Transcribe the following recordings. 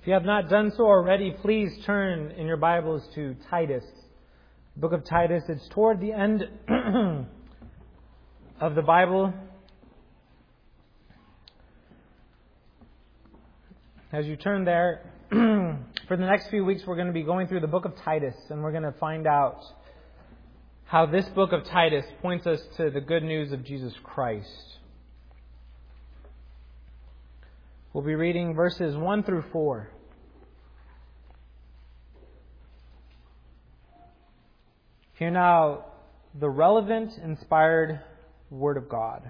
If you have not done so already, please turn in your Bibles to Titus. The book of Titus. It's toward the end of the Bible. As you turn there, for the next few weeks we're going to be going through the book of Titus, and we're going to find out how this book of Titus points us to the good news of Jesus Christ. We'll be reading verses 1 through 4. Hear now the relevant, inspired Word of God.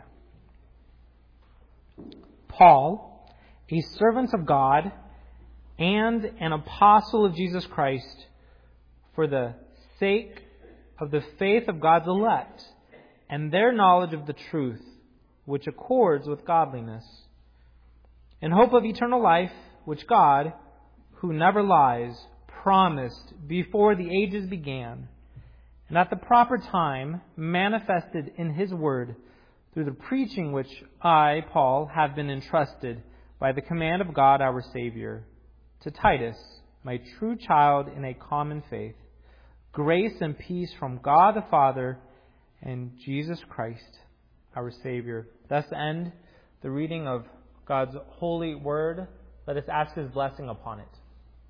Paul, a servant of God and an apostle of Jesus Christ, for the sake of the faith of God's elect and their knowledge of the truth, which accords with godliness, in hope of eternal life, which God, who never lies, promised before the ages began, and at the proper time manifested in His word through the preaching which I, Paul, have been entrusted by the command of God our Savior, to Titus, my true child in a common faith, grace and peace from God the Father and Jesus Christ our Savior. Thus end the reading of God's holy word. Let us ask His blessing upon it.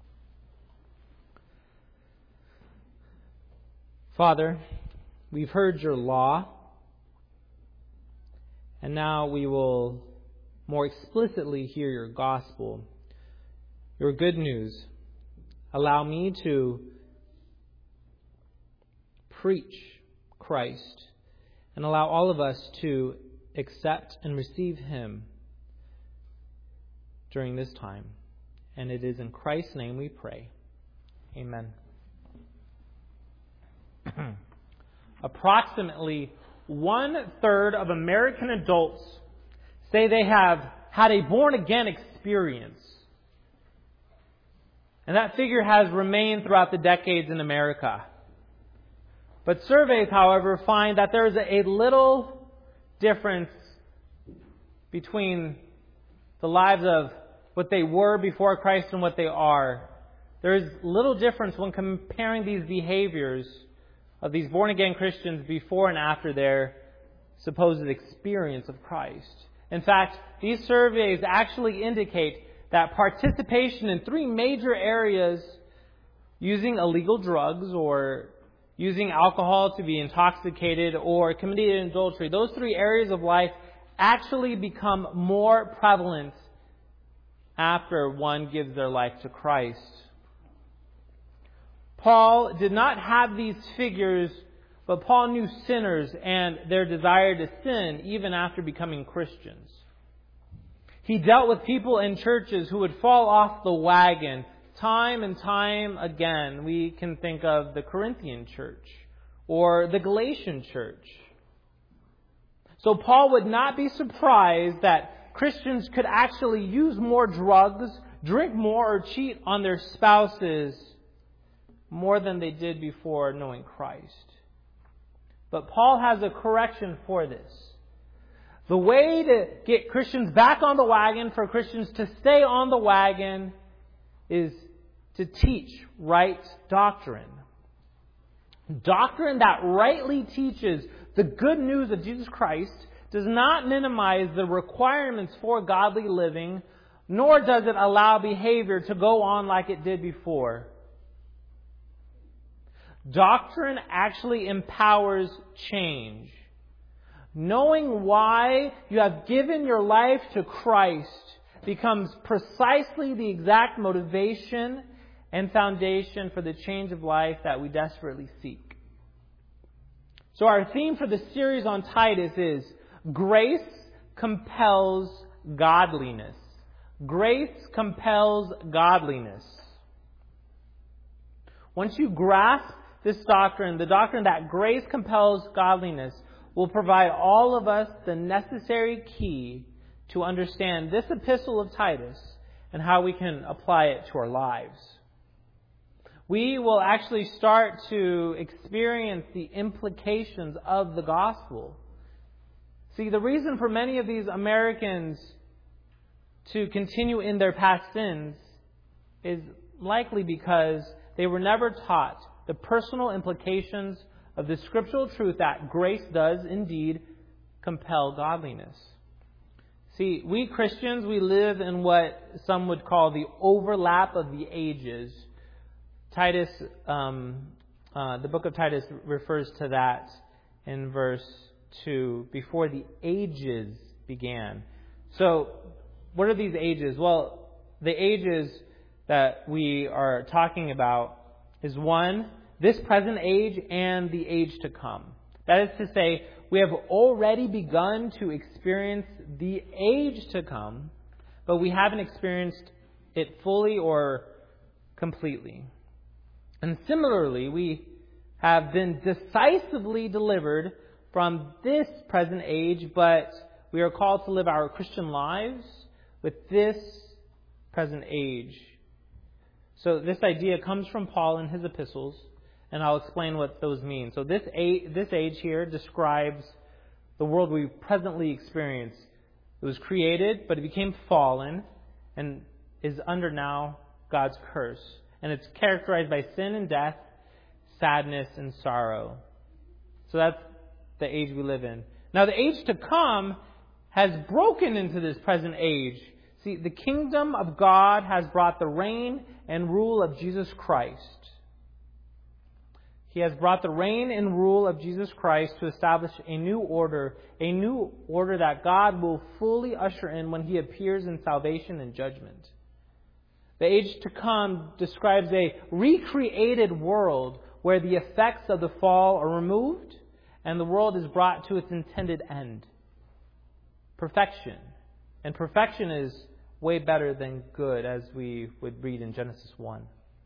Father, we've heard your law, and now we will more explicitly hear your gospel, your good news. Allow me to preach Christ, and allow all of us to accept and receive Him during this time. And it is in Christ's name we pray. Amen. Approximately 1/3 of American adults say they have had a born-again experience. And that figure has remained throughout the decades in America. But surveys, however, find that there is a little difference between the lives of what they were before Christ and what they are. There is little difference when comparing these behaviors of these born-again Christians before and after their supposed experience of Christ. In fact, these surveys actually indicate that participation in 3 major areas, using illegal drugs or using alcohol to be intoxicated or committing adultery, those 3 areas of life actually become more prevalent after one gives their life to Christ. Paul did not have these figures, but Paul knew sinners and their desire to sin even after becoming Christians. He dealt with people in churches who would fall off the wagon time and time again. We can think of the Corinthian church or the Galatian church. So Paul would not be surprised that Christians could actually use more drugs, drink more, or cheat on their spouses more than they did before knowing Christ. But Paul has a correction for this. The way to get Christians back on the wagon, for Christians to stay on the wagon, is to teach right doctrine. Doctrine that rightly teaches the good news of Jesus Christ does not minimize the requirements for godly living, nor does it allow behavior to go on like it did before. Doctrine actually empowers change. Knowing why you have given your life to Christ becomes precisely the exact motivation and foundation for the change of life that we desperately seek. So our theme for the series on Titus is Grace Compels Godliness. Grace compels godliness. Once you grasp this doctrine, the doctrine that grace compels godliness, will provide all of us the necessary key to understand this epistle of Titus and how we can apply it to our lives. We will actually start to experience the implications of the gospel. See, the reason for many of these Americans to continue in their past sins is likely because they were never taught the personal implications of the scriptural truth that grace does indeed compel godliness. See, we Christians, we live in what some would call the overlap of the ages. Titus, the book of Titus refers to that in verse 2, before the ages began. So, what are these ages? Well, the ages that we are talking about is one, this present age and the age to come. That is to say, we have already begun to experience the age to come, but we haven't experienced it fully or completely. And similarly, we have been decisively delivered from this present age, but we are called to live our Christian lives with this present age. So this idea comes from Paul in his epistles, and I'll explain what those mean. So this age here describes the world we presently experience. It was created, but it became fallen and is under now God's curse. And it's characterized by sin and death, sadness and sorrow. So that's the age we live in. Now the age to come has broken into this present age. See, the kingdom of God has brought the reign and rule of Jesus Christ. He has brought the reign and rule of Jesus Christ to establish a new order that God will fully usher in when He appears in salvation and judgment. The age to come describes a recreated world where the effects of the fall are removed and the world is brought to its intended end. Perfection. And perfection is way better than good, as we would read in Genesis 1.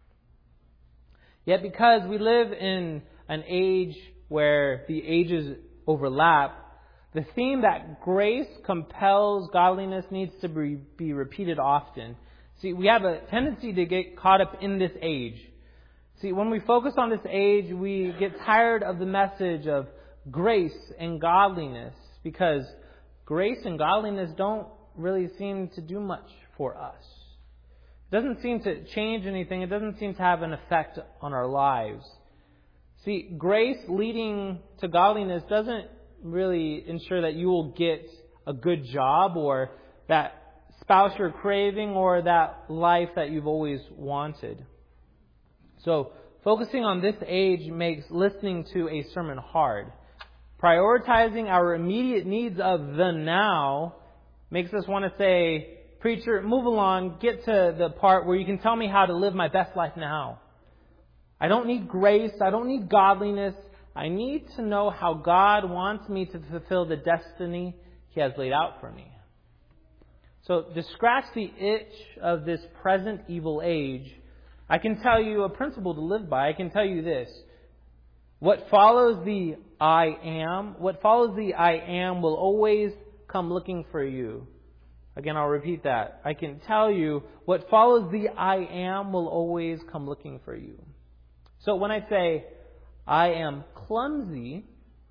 Yet because we live in an age where the ages overlap, the theme that grace compels godliness needs to be repeated often. See, we have a tendency to get caught up in this age. See, when we focus on this age, we get tired of the message of grace and godliness, because grace and godliness don't really seem to do much for us. It doesn't seem to change anything. It doesn't seem to have an effect on our lives. See, grace leading to godliness doesn't really ensure that you will get a good job or that spouse you're craving or that life that you've always wanted. So, focusing on this age makes listening to a sermon hard. Prioritizing our immediate needs of the now makes us want to say, preacher, move along, get to the part where you can tell me how to live my best life now. I don't need grace. I don't need godliness. I need to know how God wants me to fulfill the destiny He has laid out for me. So to scratch the itch of this present evil age, I can tell you a principle to live by. I can tell you this. What follows the I am will always come looking for you. Again, I'll repeat that. I can tell you what follows the I am will always come looking for you. So when I say I am clumsy,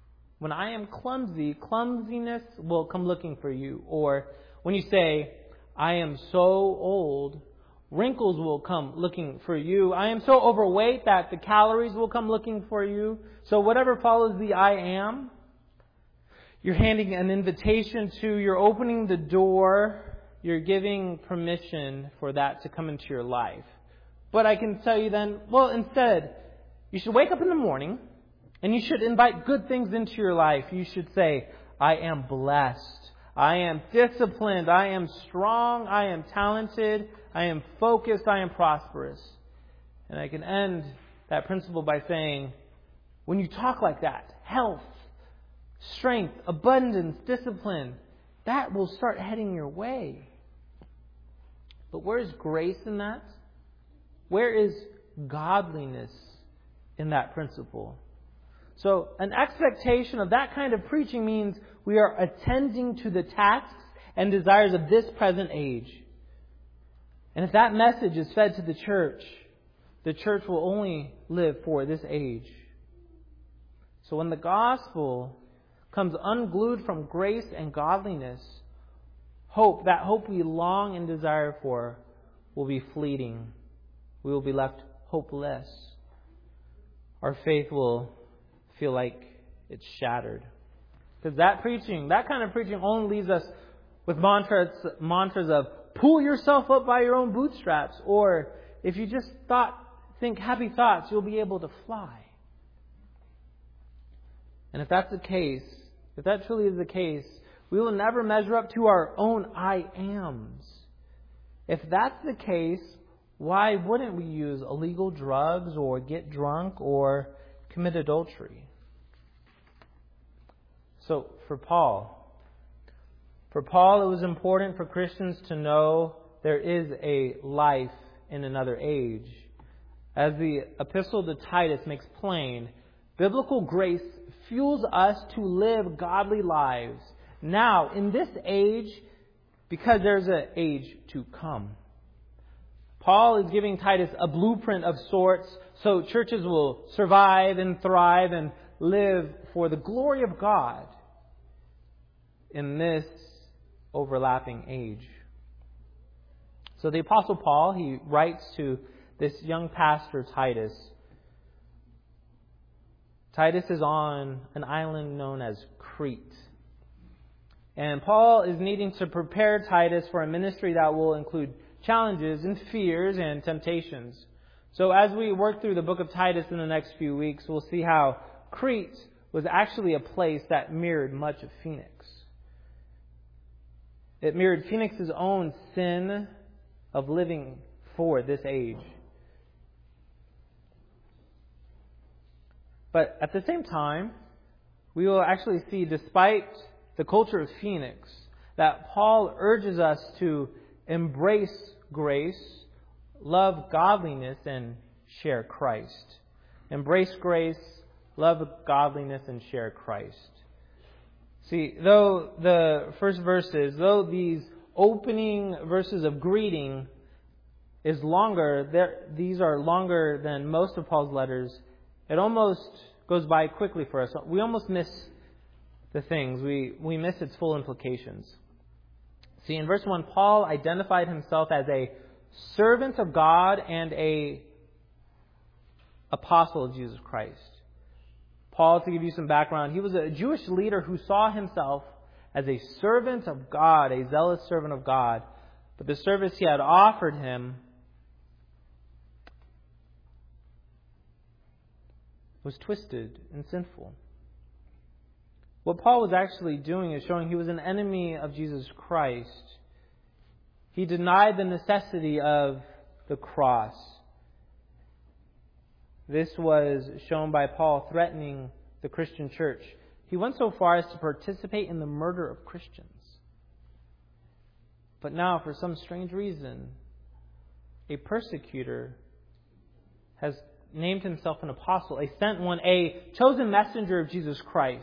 clumsiness will come looking for you. Or when you say I am so old, wrinkles will come looking for you. I am so overweight that the calories will come looking for you. So whatever follows the I am, you're handing an invitation to, you're opening the door, you're giving permission for that to come into your life. But I can tell you then, well, instead, you should wake up in the morning and you should invite good things into your life. You should say, I am blessed, I am disciplined, I am strong, I am talented, I am focused, I am prosperous. And I can end that principle by saying, when you talk like that, health, strength, abundance, discipline, that will start heading your way. But where is grace in that? Where is godliness in that principle? So an expectation of that kind of preaching means we are attending to the tasks and desires of this present age. And if that message is fed to the church will only live for this age. So when the gospel comes unglued from grace and godliness, that hope we long and desire for, will be fleeting. we will be left hopeless. Our faith will feel like it's shattered. Because that kind of preaching only leaves us with mantras of pull yourself up by your own bootstraps, or if you just think happy thoughts, you'll be able to fly. And if that's the case, if that truly is the case, we will never measure up to our own I ams. If that's the case, why wouldn't we use illegal drugs or get drunk or commit adultery? So for Paul, it was important for Christians to know there is a life in another age. As the epistle to Titus makes plain, biblical grace fuels us to live godly lives now in this age, because there's an age to come. Paul is giving Titus a blueprint of sorts so churches will survive and thrive and live for the glory of God in this overlapping age. So the Apostle Paul, he writes to this young pastor Titus. Titus is on an island known as Crete. And Paul is needing to prepare Titus for a ministry that will include challenges and fears and temptations. So as we work through the book of Titus in the next few weeks, we'll see how Crete was actually a place that mirrored much of Phoenix. It mirrored Phoenix's own sin of living for this age. But at the same time, we will actually see, despite the culture of Phoenix, that Paul urges us to embrace grace, love godliness, and share Christ. Embrace grace, love godliness, and share Christ. See, though these opening verses of greeting is longer, these are longer than most of Paul's letters, it almost goes by quickly for us. We almost miss the things. We miss its full implications. See, in verse 1, Paul identified himself as a servant of God and a apostle of Jesus Christ. Paul, to give you some background, he was a Jewish leader who saw himself as a servant of God, a zealous servant of God. But the service he had offered him was twisted and sinful. What Paul was actually doing is showing he was an enemy of Jesus Christ. He denied the necessity of the cross. This was shown by Paul threatening the Christian church. He went so far as to participate in the murder of Christians. But now, for some strange reason, a persecutor has named himself an apostle, a sent one, a chosen messenger of Jesus Christ.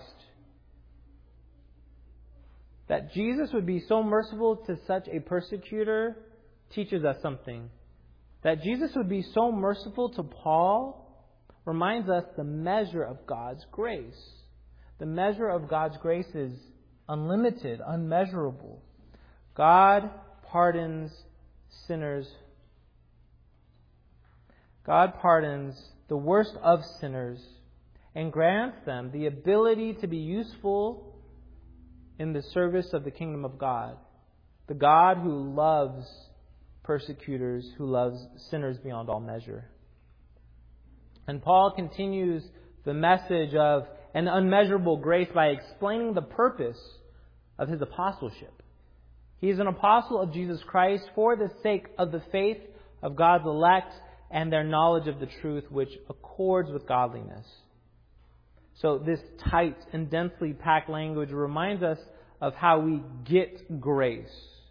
That Jesus would be so merciful to such a persecutor teaches us something. That Jesus would be so merciful to Paul reminds us the measure of God's grace. The measure of God's grace is unlimited, unmeasurable. God pardons sinners. God pardons the worst of sinners and grants them the ability to be useful in the service of the kingdom of God. The God who loves persecutors, who loves sinners beyond all measure. And Paul continues the message of an unmeasurable grace by explaining the purpose of his apostleship. He is an apostle of Jesus Christ for the sake of the faith of God's elect and their knowledge of the truth which accords with godliness. So this tight and densely packed language reminds us of how we get grace.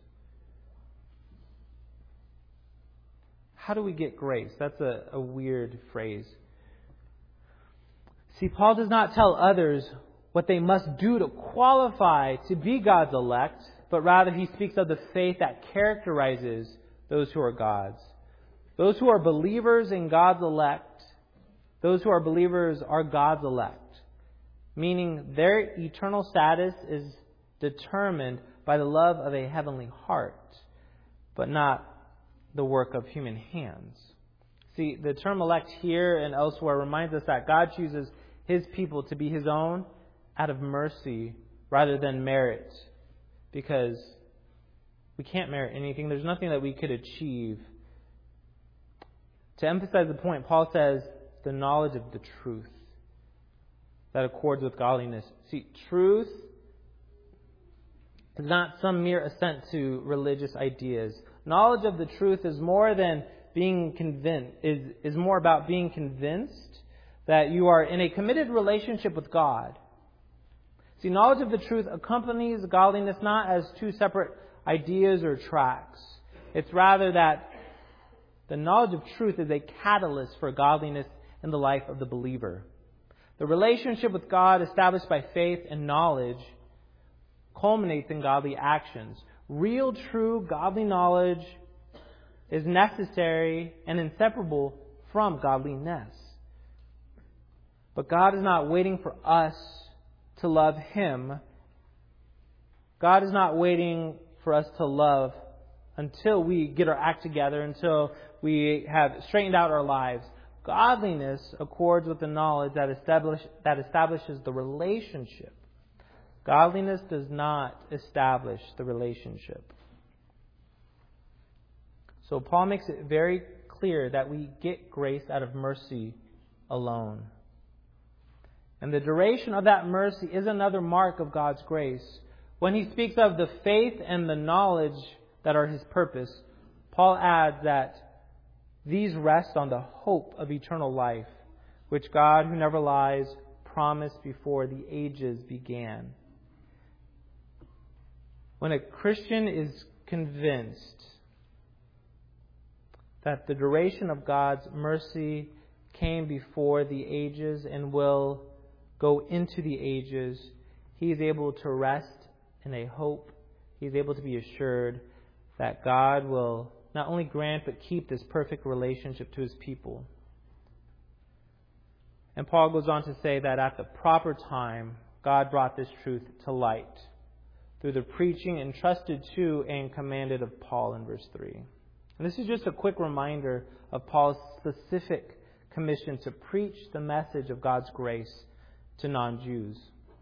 How do we get grace? That's a weird phrase. See, Paul does not tell others what they must do to qualify to be God's elect, but rather he speaks of the faith that characterizes those who are God's. Those who are believers in God's elect, those who are believers are God's elect. Meaning their eternal status is determined by the love of a heavenly heart, but not the work of human hands. See, the term elect here and elsewhere reminds us that God chooses His people to be His own out of mercy rather than merit, because we can't merit anything. There's nothing that we could achieve. To emphasize the point, Paul says the knowledge of the truth that accords with godliness. See, truth is not some mere assent to religious ideas. Knowledge of the truth is more than being convinced, is more about being convinced that you are in a committed relationship with God. See, knowledge of the truth accompanies godliness not as two separate ideas or tracks. It's rather that the knowledge of truth is a catalyst for godliness in the life of the believer. The relationship with God established by faith and knowledge culminates in godly actions. Real, true, godly knowledge is necessary and inseparable from godliness. But God is not waiting for us to love Him. God is not waiting for us to love until we get our act together, until we have straightened out our lives. Godliness accords with the knowledge that establishes the relationship. Godliness does not establish the relationship. So Paul makes it very clear that we get grace out of mercy alone. And the duration of that mercy is another mark of God's grace. When he speaks of the faith and the knowledge that are His purpose, Paul adds that these rest on the hope of eternal life, which God, who never lies, promised before the ages began. When a Christian is convinced that the duration of God's mercy came before the ages and will go into the ages, he is able to rest in a hope. He is able to be assured that God will not only grant but keep this perfect relationship to His people. And Paul goes on to say that at the proper time, God brought this truth to light through the preaching entrusted to and commanded of Paul in verse 3. And this is just a quick reminder of Paul's specific commission to preach the message of God's grace to non-Jews.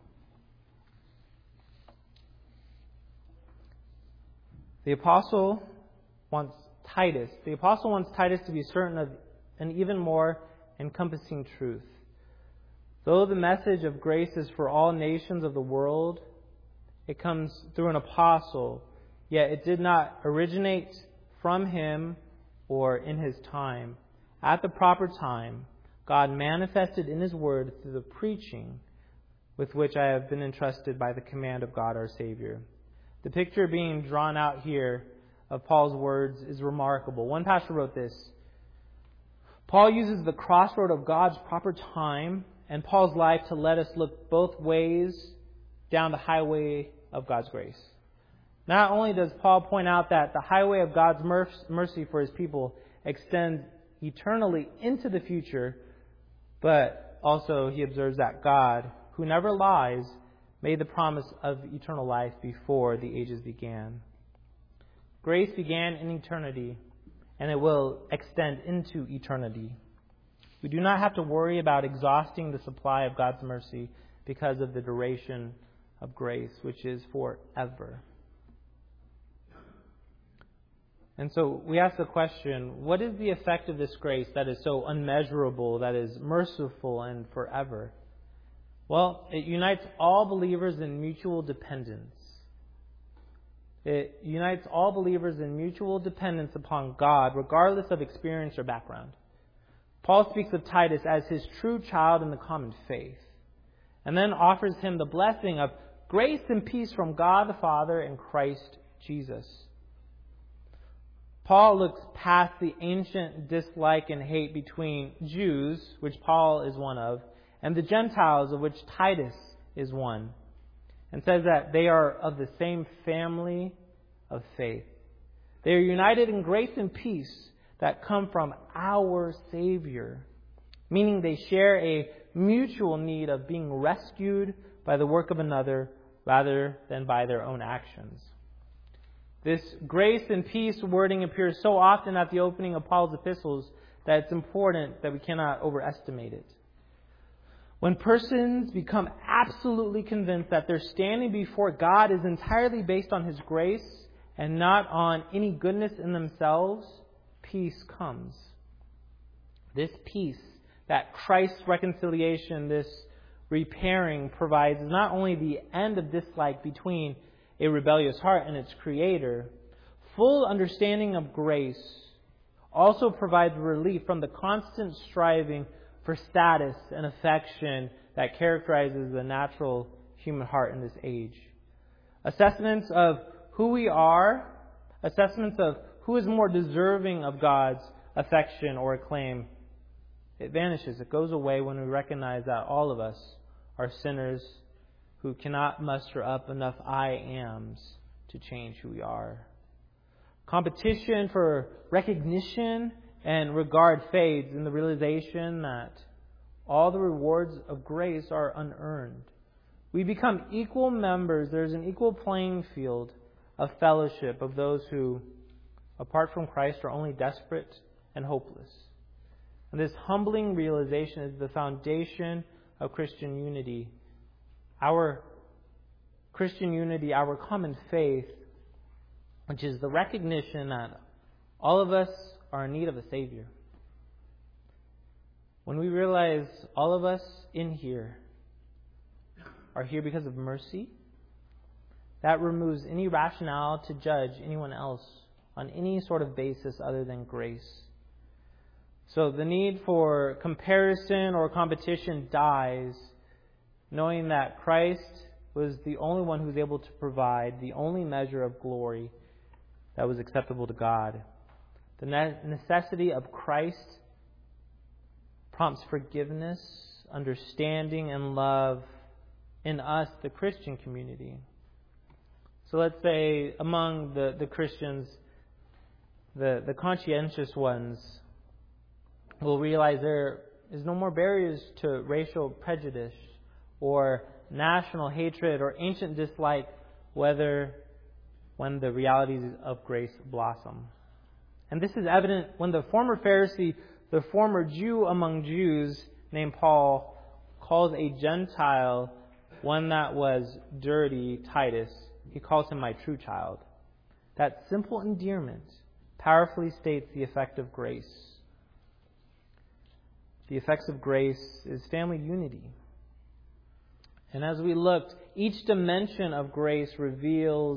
The apostle wants Titus to be certain of an even more encompassing truth. Though the message of grace is for all nations of the world, it comes through an apostle, yet it did not originate from him or in his time. At the proper time, God manifested in His Word through the preaching with which I have been entrusted by the command of God our Savior. The picture being drawn out here of Paul's words is remarkable. One pastor wrote this: Paul uses the crossroad of God's proper time and Paul's life to let us look both ways down the highway of God's grace. Not only does Paul point out that the highway of God's mercy for His people extends eternally into the future, but also he observes that God, who never lies, made the promise of eternal life before the ages began. Grace began in eternity, and it will extend into eternity. We do not have to worry about exhausting the supply of God's mercy because of the duration of grace, which is forever. And so we ask the question, what is the effect of this grace that is so unmeasurable, that is merciful and forever? Well, it unites all believers in mutual dependence. It unites all believers in mutual dependence upon God, regardless of experience or background. Paul speaks of Titus as his true child in the common faith, and then offers him the blessing of grace and peace from God the Father and Christ Jesus. Paul looks past the ancient dislike and hate between Jews, which Paul is one of, and the Gentiles, of which Titus is one, and says that they are of the same family of faith. They are united in grace and peace that come from our Savior, meaning they share a mutual need of being rescued by the work of another rather than by their own actions. This grace and peace wording appears so often at the opening of Paul's epistles that it's important that we cannot overestimate it. When persons become absolutely convinced that their standing before God is entirely based on His grace and not on any goodness in themselves, peace comes. This peace that Christ's reconciliation, this repairing provides, is not only the end of dislike between a rebellious heart and its Creator. Full understanding of grace also provides relief from the constant striving for status and affection that characterizes the natural human heart in this age. Assessments of who we are, assessments of who is more deserving of God's affection or acclaim, it vanishes. It goes away when we recognize that all of us are sinners who cannot muster up enough I ams to change who we are. Competition for recognition and regard fades in the realization that all the rewards of grace are unearned. We become equal members. There's an equal playing field of fellowship of those who, apart from Christ, are only desperate and hopeless. And this humbling realization is the foundation of Christian unity. Our Christian unity, our common faith, which is the recognition that all of us are in need of a Savior. When we realize all of us in here are here because of mercy, that removes any rationale to judge anyone else on any sort of basis other than grace. So the need for comparison or competition dies, knowing that Christ was the only one who was able to provide the only measure of glory that was acceptable to God. The necessity of Christ prompts forgiveness, understanding, and love in us, the Christian community. So let's say among the Christians, the conscientious ones will realize there is no more barriers to racial prejudice or national hatred or ancient dislike, when the realities of grace blossom. And this is evident when the former Pharisee, the former Jew among Jews, named Paul, calls a Gentile, one that was dirty, Titus. He calls him my true child. That simple endearment powerfully states the effect of grace. The effects of grace is family unity. And as we looked, each dimension of grace reveals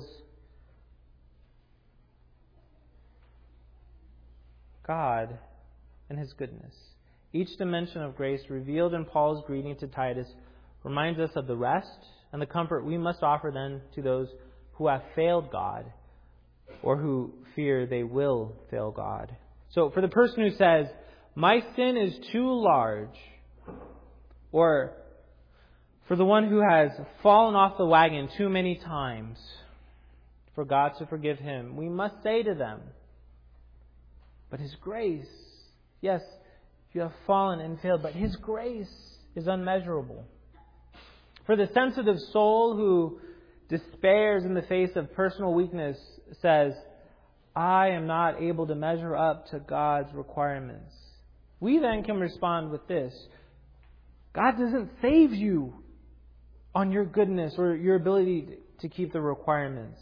God and His goodness. Each dimension of grace revealed in Paul's greeting to Titus reminds us of the rest and the comfort we must offer then to those who have failed God or who fear they will fail God. So for the person who says, my sin is too large, or for the one who has fallen off the wagon too many times, for God to forgive him, we must say to them, but His grace, yes, you have fallen and failed, but His grace is unmeasurable. For the sensitive soul who despairs in the face of personal weakness says, I am not able to measure up to God's requirements. We then can respond with this: God doesn't save you on your goodness or your ability to keep the requirements.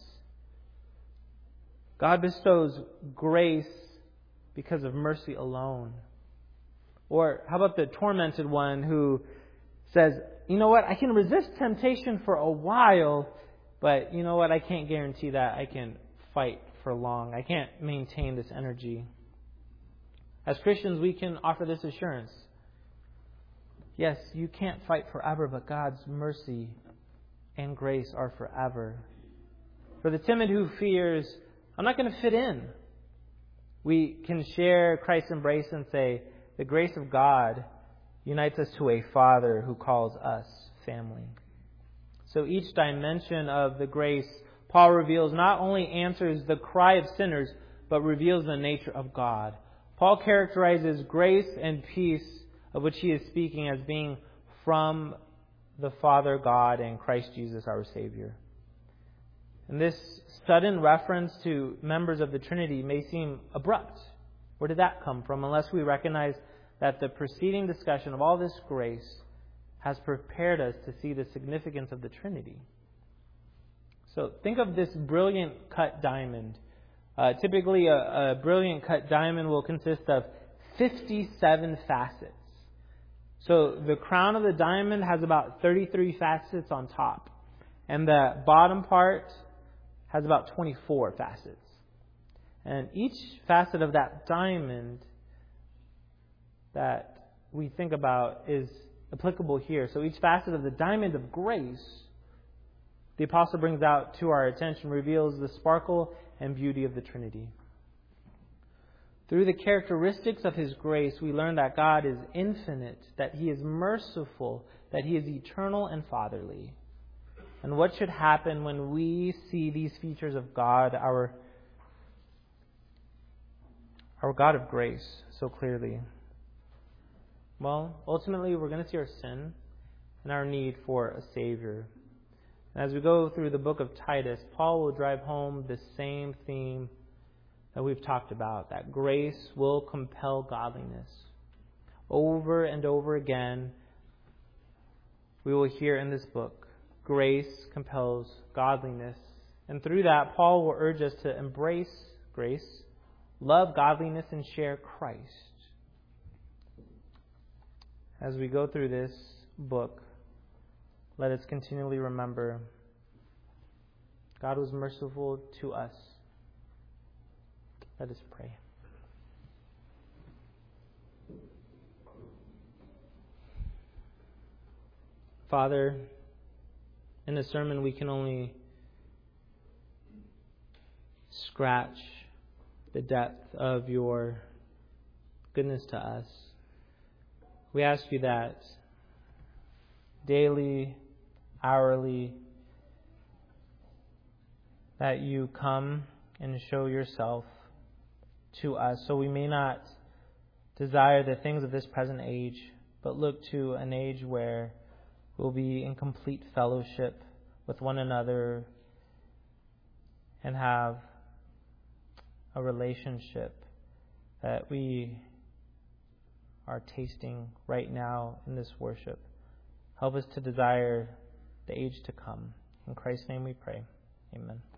God bestows grace because of mercy alone. Or how about the tormented one who says, you know what, I can resist temptation for a while, but you know what, I can't guarantee that I can fight for long. I can't maintain this energy. As Christians, we can offer this assurance. Yes, you can't fight forever, but God's mercy and grace are forever. For the timid who fears, I'm not going to fit in, we can share Christ's embrace and say, the grace of God unites us to a Father who calls us family. So each dimension of the grace Paul reveals not only answers the cry of sinners, but reveals the nature of God. Paul characterizes grace and peace, of which he is speaking, as being from the Father God and Christ Jesus our Savior. And this sudden reference to members of the Trinity may seem abrupt Where did that come from? Unless we recognize that the preceding discussion of all this grace has prepared us to see the significance of the Trinity. So think of this brilliant cut diamond. Typically, a brilliant cut diamond will consist of 57 facets. So the crown of the diamond has about 33 facets on top. And the bottom part has about 24 facets. And each facet of that diamond that we think about is applicable here. So each facet of the diamond of grace, the apostle brings out to our attention, reveals the sparkle and beauty of the Trinity. Through the characteristics of His grace, we learn that God is infinite, that He is merciful, that He is eternal and fatherly. And what should happen when we see these features of God, our God of grace, so clearly? Well, ultimately, we're going to see our sin and our need for a Savior. And as we go through the book of Titus, Paul will drive home the same theme that we've talked about, that grace will compel godliness. Over and over again, we will hear in this book, grace compels godliness. And through that, Paul will urge us to embrace grace, love godliness, and share Christ. As we go through this book, let us continually remember God was merciful to us. Let us pray. Father, in the sermon we can only scratch the depth of your goodness to us. We ask you that daily, hourly, that you come and show yourself to us, so we may not desire the things of this present age, but look to an age where we'll be in complete fellowship with one another and have a relationship that we are tasting right now in this worship. Help us to desire the age to come. In Christ's name we pray. Amen.